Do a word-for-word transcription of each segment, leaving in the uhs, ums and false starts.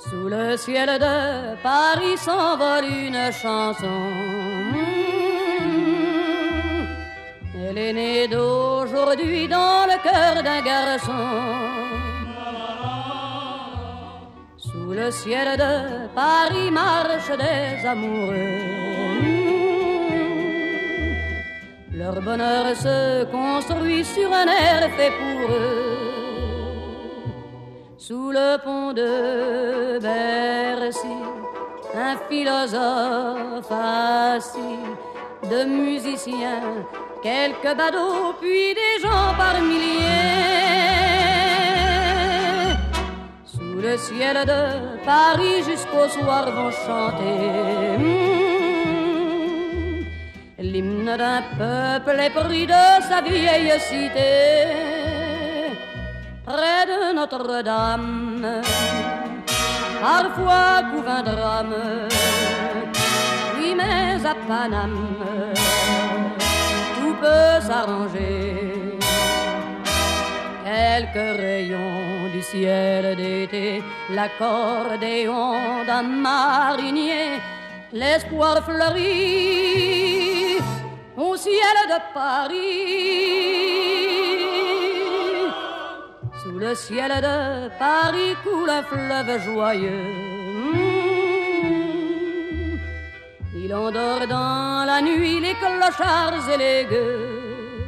Sous le ciel de Paris s'envole une chanson. Elle est née d'aujourd'hui dans le cœur d'un garçon. Sous le ciel de Paris marchent des amoureux. Leur bonheur se construit sur un air fait pour eux. Sous le pont de Bercy, un philosophe assis, de musiciens, quelques badauds, puis des gens par milliers. Sous le ciel de Paris jusqu'au soir vont chanter mmh, l'hymne d'un peuple épris de sa vieille cité. Près de Notre-Dame, parfois couvre un drame, oui mais à Paname, tout peut s'arranger. Quelques rayons du ciel d'été, l'accordéon d'un marinier, l'espoir fleurit au ciel de Paris. Sous le ciel de Paris coule un fleuve joyeux. Il endort dans la nuit les clochards et les gueux.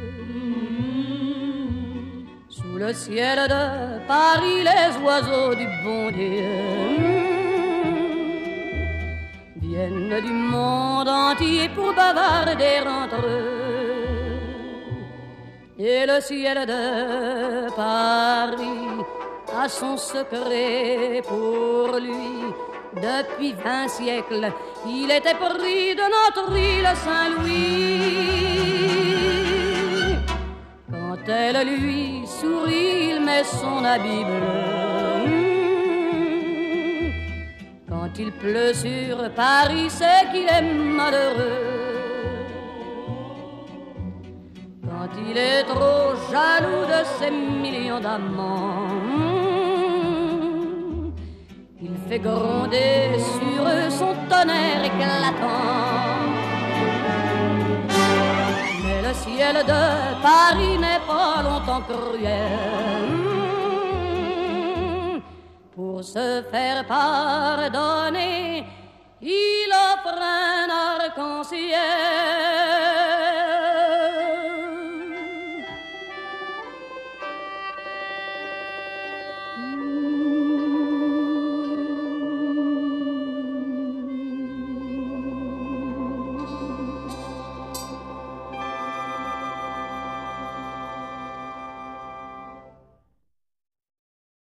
Sous le ciel de Paris les oiseaux du bon Dieu viennent du monde entier pour bavarder entre eux. Et le ciel de Paris a son secret pour lui. Depuis vingt siècles, il était pris de notre île Saint-Louis. Quand elle lui sourit, il met son habit bleu. Quand il pleut sur Paris, c'est qu'il est malheureux. Quand il est trop jaloux de ses millions d'amants, il fait gronder sur eux son tonnerre éclatant. Mais le ciel de Paris n'est pas longtemps cruel. Pour se faire pardonner, il offre un arc-en-ciel.